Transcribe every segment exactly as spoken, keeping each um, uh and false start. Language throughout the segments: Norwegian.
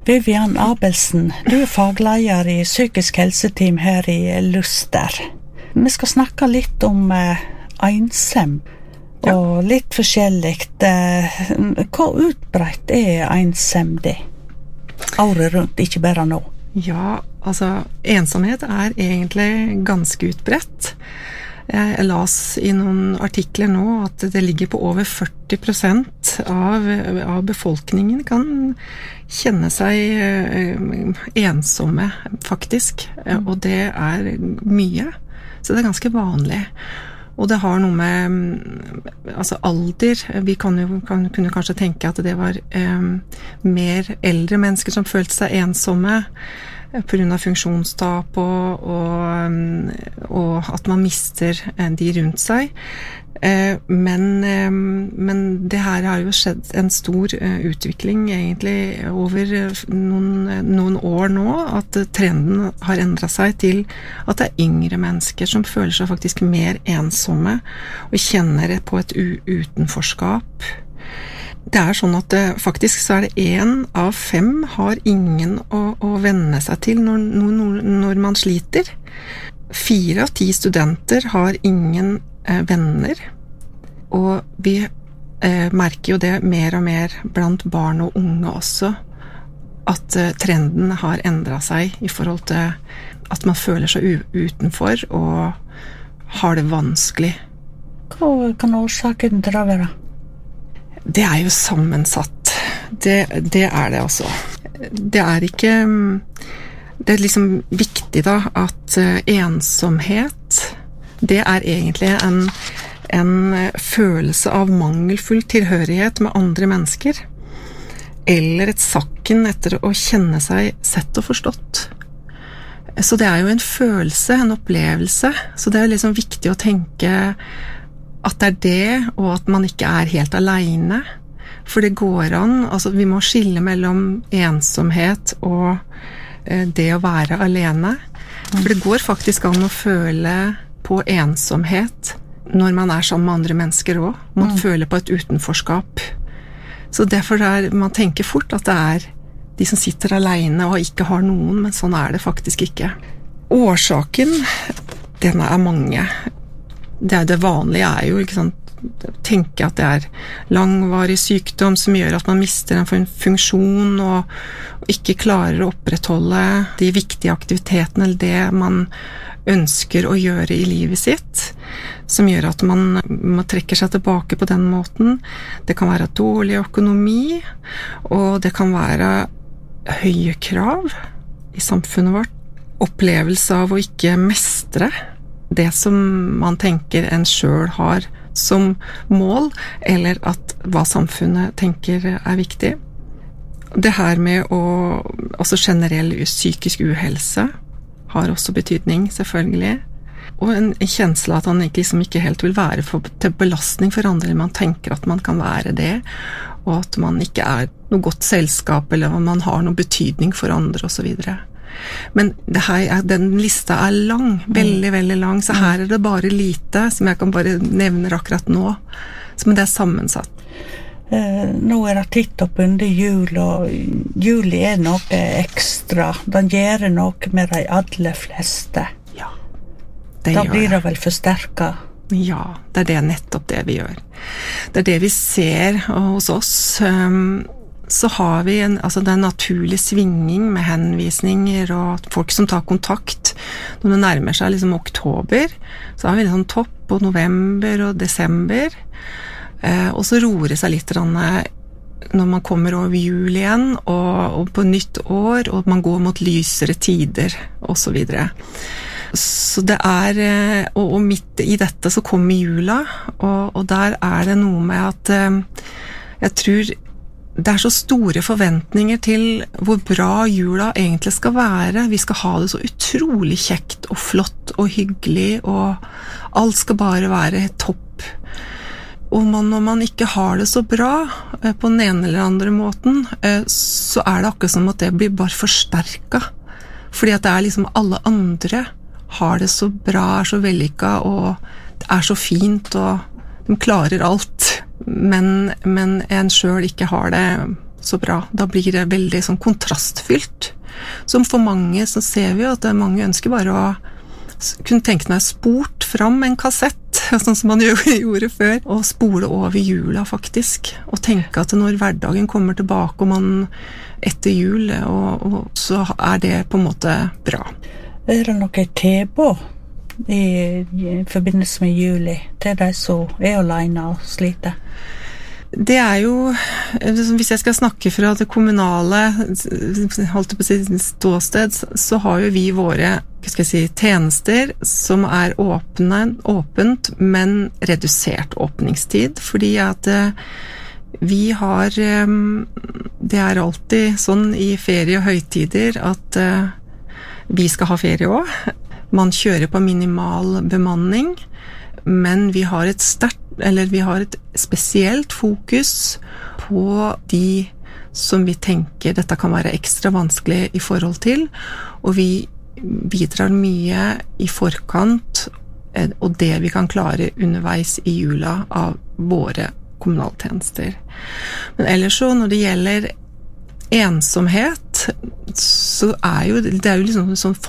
Vivian Abelsen, du er fagleder i psykisk helseteam her i Luster. Vi skal snakke litt om eh, ensem, ja. Og litt forskjelligt. Eh, hvor utbreit er ensem det? Året rundt, ikke bare nå. Ja, altså ensomhet er egentlig ganske utbredt. Jeg las i noen artikler nå at det ligger på over førti prosent av, av befolkningen kan kjenne seg ensomme, faktisk. Og det er mye. Så det er ganske vanlig. Og det har noe med altså alder. Vi kan jo, kan, kunne kanskje tenke at det var eh, mer eldre mennesker som følte seg ensomme på grunn av funksjonstap og, og, og at man mister de rundt seg. Men, men det her har jo skjedd en stor utvikling egentlig over noen, noen år nå, at trenden har endret seg til at det er yngre mennesker som føler seg faktisk mer ensomme og kjenner på et utenforskap. Det er sånn at det, faktisk så er det en av fem har ingen å, å venne seg til når, når, når man sliter. Fire av ti studenter har ingen eh, venner, og vi eh, merker jo det mer og mer blant barn og unge også, at eh, trenden har endret seg i forhold til at man føler seg u- utenfor og har det vanskelig. Hva kan årsaken til det være? Det er jo sammensatt. Det, det er det også. Det er ikke Det er liksom viktig da at ensomhet, det er egentlig en, en følelse av mangelfull tilhørighet med andre mennesker, eller et sakken etter å kjenne seg sett og forstått. Så det er jo en følelse, en opplevelse. Så det er liksom viktig å tenke at det er det, og at man ikke er helt alene. For det går an, altså vi må skille mellom ensomhet og eh, det å være alene. For det går faktisk an å føle på ensomhet når man er sammen med andre mennesker også. Man mm. føler på et utenforskap. Så derfor er, man tenker fort at det er de som sitter alene og ikke har noen, men sånn er det faktisk ikke. Årsaken, den er mange. Det, er det vanlige er jo ikke sant, tenke at det er langvarig sykdom som gjør at man mister en funksjon og, og ikke klarer å opprettholde de viktige aktivitetene eller det man ønsker å gjøre i livet sitt, som gjør at man, man trekker seg tilbake på den måten. Det kan være dårlig økonomi, og det kan være høye krav i samfunnet vårt, opplevelse av å ikke mestre det som man tenker en selv har som mål, eller at hva samfunnet tenker er viktig. Det her med å, altså generell psykisk uhelse har også betydning, selvfølgelig. Og en, en kjensle at han liksom ikke helt vil være for, til belastning for andre, eller man tenker at man kan være det, og at man ikke er noe godt selskap, eller at man har noen betydning for andre, og så videre. Men det her, den lista er lang, veldig, veldig lang, så her er det bare lite som jeg kan bare nevne akkurat nå, men det er sammensatt. Eh, nå er det titt opp under jul, og juli er noe ekstra. Den gjør noe med de aller fleste. Ja, det da gjør blir det det. vel forsterket. Ja, det er det nettopp det vi gjør. Det er det vi ser hos oss. Um, så har vi en, altså det er en naturlig svinging med henvisninger og folk som tar kontakt. Når det nærmer seg liksom oktober, så har vi en sånn topp på november og desember. Eh, og så roer det seg litt når man kommer over jul igjen, og, og på nytt år, og man går mot lysere tider, og så videre. Så det er, og, og midt i dette så kommer jula, og, og der er det noe med at eh, jeg tror det er så store forventninger til hvor bra jula egentlig skal være. Vi skal ha det så utrolig kjekt og flott og hyggelig, og alt skal bare være topp. Og man, når man ikke har det så bra eh, på den ene eller andre måten, eh, så er det akkurat som at det blir bare forsterket. Fordi at det er liksom alle andre har det så bra, er så vellykket, og det er så fint, og de klarer alt. Men, men en selv ikke har det så bra. Da blir det veldig sånn kontrastfylt. Som for mange så ser vi at mange ønsker bare å kunne tenke meg sport fram en kassett, sånn som man gjorde før, og spole over jula faktisk. Og tenke at når hverdagen kommer tilbake, og man etter jul, og, og så er det på en måte bra. Er det noe tilbud i, i forbindelse med juli til de som er alene og sliter? Det er jo, hvis jeg skal snakke fra det kommunale holdt på å si, ståsted, så har jo vi våre hva skal jeg si, tjenester som er åpne, åpent, men redusert åpningstid, fordi at vi har, det er alltid sånn i ferie og høytider at vi skal ha ferie også. Man kjører på minimal bemanning, men vi har et sterkt eller vi har et spesielt fokus på de som vi tenker dette kan være ekstra vanskelig i forhold til, og vi bidrar mye i forkant, og det vi kan klare underveis i jula av våre kommunaltjenester. Men ellers så, når det gjelder ensomhet, så er jo det er jo liksom en sånn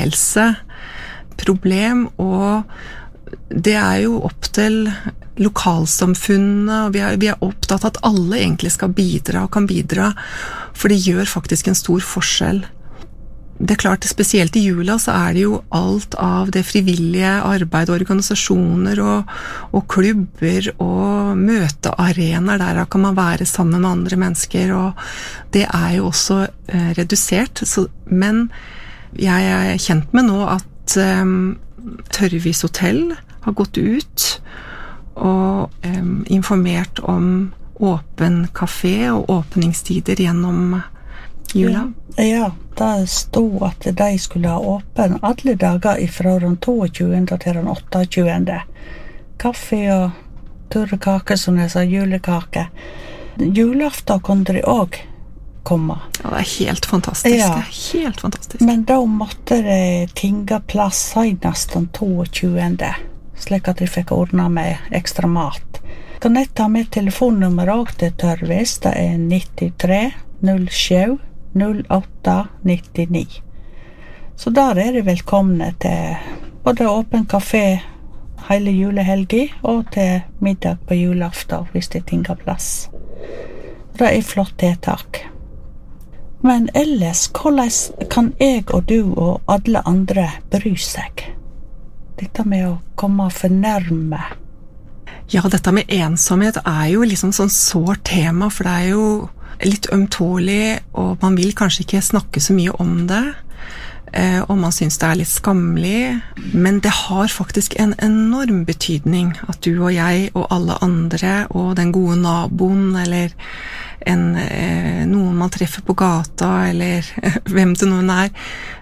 folkehelseproblem, og det er jo opp til lokalsamfunnet, og vi er, vi er opptatt av at alle egentlig skal bidra og kan bidra, for det gjør faktisk en stor forskjell. Det er klart, spesielt i jula så er det jo alt av det frivillige arbeid, organisasjoner og, og klubber og møtearenaer, der kan man være sammen med andre mennesker, og det er jo også eh, redusert. Så, men jeg er kjent med nå at eh, Tørvis hotell har gått ut og um, informert om åpen kafé og åpningstider gjennom jula. Ja, ja, det stod at de skulle ha åpen alle dager fra den tjueåttende til den åtteogtjuende. Kaffe og tørre kaker, som jeg sa, julekaker. Julaften kunne de også komme. Ja, det er helt fantastisk. Ja. Det er helt fantastisk. Men da måtte de tinga plass senest den tjueåttende, slik at de fikk ordna med ekstra mat. Kan jeg ta med telefonnummer også til Tørvis? Det er nittitre null sju null åtte nittini. Så der er de velkomne til både åpen kafé hele julehelgi og til middag på julaften hvis de tinga plass. Det er flott tiltak. Men ellers, hvordan kan jeg og du og alle andre bry seg? Dette med å komme for nærme. Ja, dette med ensomhet er jo liksom sånn sårt tema, for det er jo litt ømtålig, og man vil kanskje ikke snakke så mye om det, og man synes det er litt skammelig, men det har faktisk en enorm betydning at du og jeg og alle andre, og den gode naboen, eller en, noen man treffer på gata, eller hvem det noen er,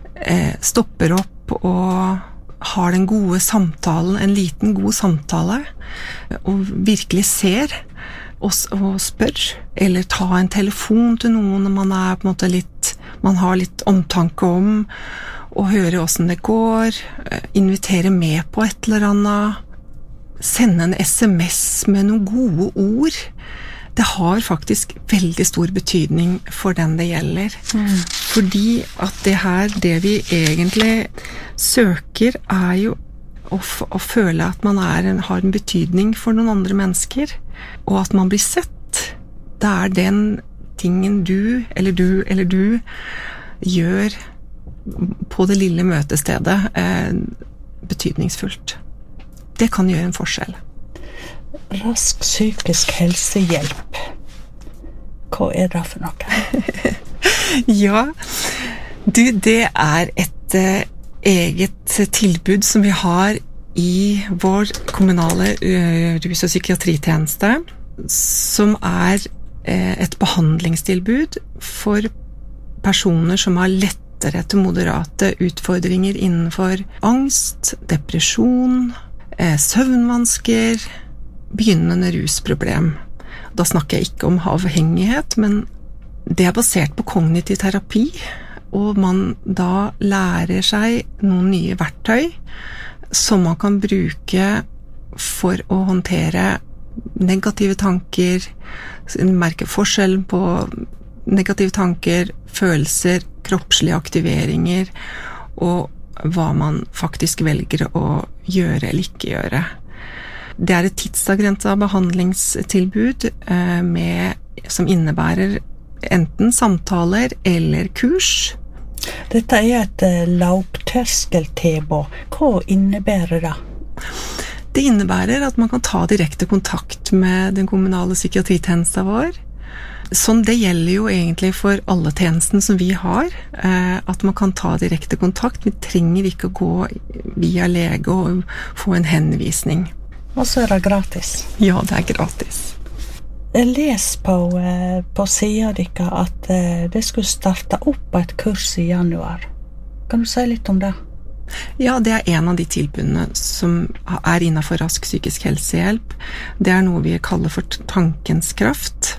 stopper opp og har den gode samtalen, en liten god samtale, og virkelig ser og, og spør, eller ta en telefon til noen når man er på en måte litt, man har litt omtanke om, og høre hvordan det går, invitere med på et eller annet, sende en sms med noen gode ord. Det har faktisk veldig stor betydning for den det gjelder. Mm. Fordi at det her, det vi egentlig søker, er jo å, f- å føle at man er en, har en betydning for noen andre mennesker, og at man blir sett. Det er den tingen du, eller du, eller du, gjør på det lille møtestedet eh, betydningsfullt. Det kan gjøre en forskjell. Rask psykisk helsehjelp. Hva er det for noe? Ja, du, det er et eh, eget tilbud som vi har i vår kommunale uh, rus- og psykiatritjeneste, som er eh, et behandlingstilbud for personer som har lettere til moderate utfordringer innenfor angst, depresjon, eh, søvnvansker, begynnende rusproblem. Da snakker jeg ikke om avhengighet, men det er basert på kognitiv terapi, og man da lærer seg noen nye verktøy som man kan bruke for å håndtere negative tanker, merke forskjellen på negative tanker, følelser, kroppslige aktiveringer, og hva man faktisk velger å gjøre eller ikke gjøre. Det er et tidsavgrenset behandlingstilbud eh, med, som innebærer enten samtaler eller kurs. Dette er et uh, lavterskeltilbud. Hva innebærer det? Det innebærer at man kan ta direkte kontakt med den kommunale psykiatritjenesten vår. Sånn, det gjelder jo egentlig for alle tjenestene som vi har, eh, at man kan ta direkte kontakt. Vi trenger ikke å gå via lege og få en henvisning. Og så er det gratis. Ja, det er gratis. Jeg leser på, eh, på siden dere at eh, det skulle starte opp et kurs i januar. Kan du si litt om det? Ja, det er en av de tilbudene som er innenfor rask psykisk helsehjelp. Det er noe vi kaller for tankens kraft.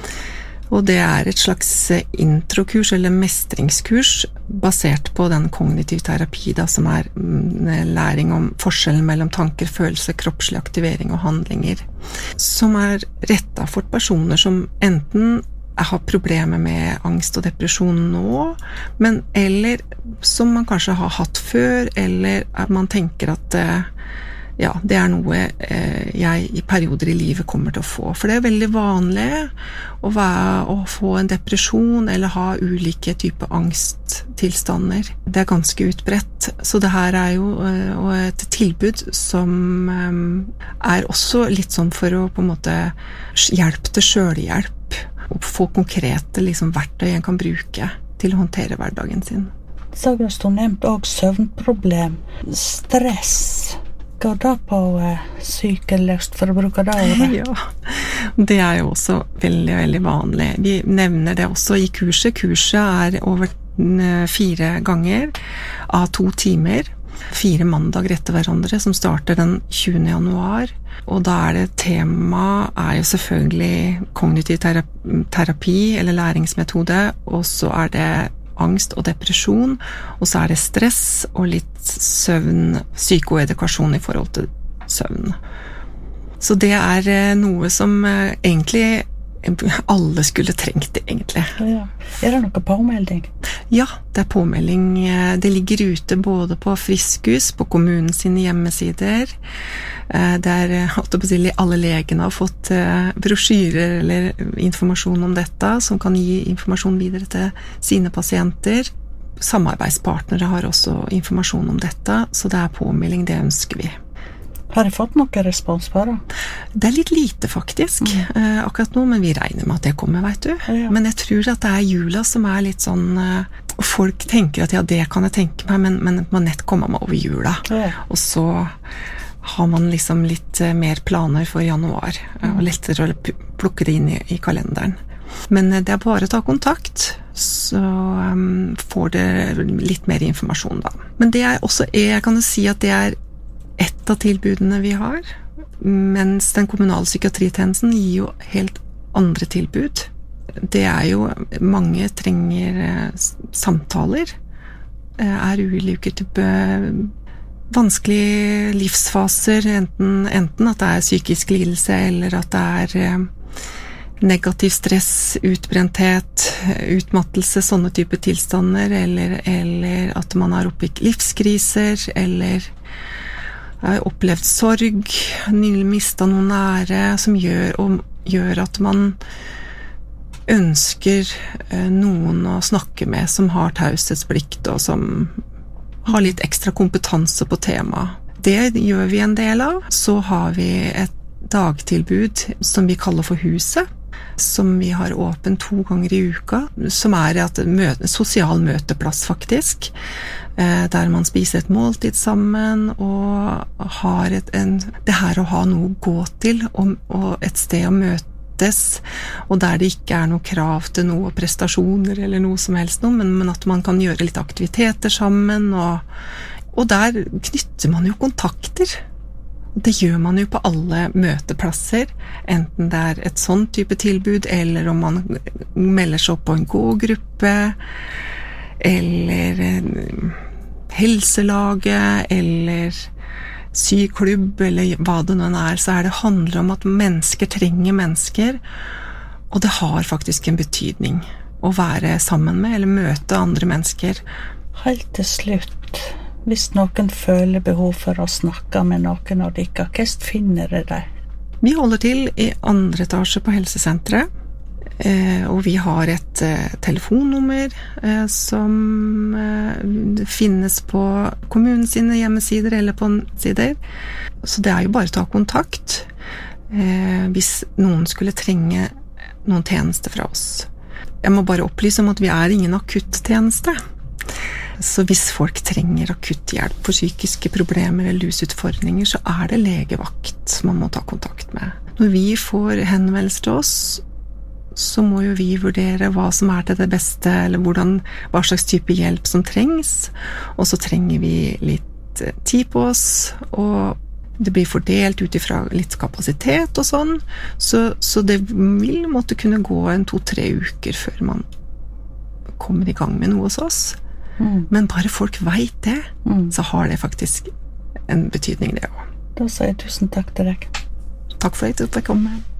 Og det er et slags introkurs eller mestringskurs basert på den kognitiv terapi da, som er læring om forskjellen mellom tanker, følelser, kroppslig aktivering og handlinger. Som er rettet for personer som enten har problemer med angst og depresjon nå, men eller som man kanskje har hatt før, eller man tenker at ja, det er noe eh, jeg i perioder i livet kommer til å få. For det er veldig vanlig å, være, å få en depresjon eller ha ulike typer angsttilstander. Det er ganske utbredt. Så det her er jo eh, et tilbud som eh, er også litt sånn for å på en måte hjelpe til selvhjelp. Og få konkrete liksom, verktøy en kan bruke til å håndtere hverdagen sin. Sagrast, du nevnte også søvnproblem. Stress. Går det på eh, sykeløst, for å bruke det ordet? Ja, det er jo også veldig, veldig vanlig. Vi nevner det også i kurset. Kurset er over fire ganger av to timer. Fire mandager etter hverandre, som starter den tjuende januar. Og da er det tema, er jo selvfølgelig kognitiv terapi eller læringsmetode, og så er det angst og depresjon, og så er det stress og litt søvn, psykoedukasjon i forhold til søvn. Så det er noe som egentlig alle skulle trengt, egentlig. Ja. Er det noe påmelding? Ja, det er påmelding. Det ligger ute både på Friskus, på kommunen sine hjemmesider, der alle legene har fått brosjyrer eller informasjon om dette, som kan gi informasjon videre til sine pasienter. Samarbeidspartnere har også informasjon om dette, så det er påmelding, det ønsker vi. Har jeg fått noe respons på det? Det er litt lite faktisk, mm. eh, akkurat nå, men vi regner med at det kommer, vet du. Ja. Men jeg tror at det er jula som er litt sånn, eh, folk tenker at ja, det kan jeg tenke meg, men, men man nett kommer meg over jula. Ja. Og så har man liksom litt eh, mer planer for januar, eh, og lettere å plukke det inn i, i kalenderen. Men eh, det er bare å ta kontakt, så um, får dere litt mer informasjon da. Men det er også, jeg kan jo si at det er et av tilbudene vi har, mens den kommunale psykiatritjenesten gir jo helt andre tilbud. Det er jo, mange trenger eh, samtaler, eh, er ulike typer vanskelige livsfaser, enten, enten at det er psykisk lidelse, eller at det er eh, negativ stress, utbrenthet, utmattelse, sånne typer tilstander, eller, eller at man er oppe i livskriser, eller jeg har opplevd sorg, nylig mistet noen nære, som gjør, og, gjør at man ønsker eh, noen å snakke med som har taushetsplikt, og som har litt ekstra kompetanse på temaet. Det gjør vi en del av. Så har vi et dagtilbud som vi kaller for Huset, som vi har åpent to ganger i uka, som er et møte, sosial møteplass faktisk, eh, der man spiser et måltid sammen, og har et, en, det her å ha noe å gå til, og, og et sted å møtes, og der det ikke er noe krav til noe prestasjoner eller noe som helst noe, men, men at man kan gjøre litt aktiviteter sammen, og, og der knytter man jo kontakter. Det gjør man jo på alle møteplasser, enten det er et sånn type tilbud, eller om man melder seg opp på en gågruppe, eller helselaget, eller syklubb, eller hva det nå er, så er det handler om at mennesker trenger mennesker, og det har faktisk en betydning. å være sammen med, eller møte andre mennesker. Helt til slutt, hvis noen føler behov for å snakke med noen av dere, hvordan finner dere det? Vi holder til i andre etasje på helsesenteret, eh, og vi har et eh, telefonnummer eh, som eh, finnes på kommunens sine hjemmesider eller på sider. Så det er jo bare å ta kontakt eh, hvis noen skulle trenge noen tjenester fra oss. Jeg må bare opplyse om at vi er ingen akuttjeneste. Så hvis folk trenger akutt hjelp for psykiske problemer eller lusutfordringer, så er det legevakt man må ta kontakt med. Når vi får henvendelser til oss, så må jo vi vurdere hva som er til det beste, eller hvordan, hva slags type hjelp som trengs. Og så trenger vi litt tid på oss, og det blir fordelt ut ifra litt kapasitet og sånn. Så, så det vil måtte kunne gå en to-tre uker før man kommer i gang med noe hos oss. Mm. Men bare folk vet det, mm. så har det faktisk en betydning det også. Da sier jeg tusen takk til deg. Takk for at du fikk komme.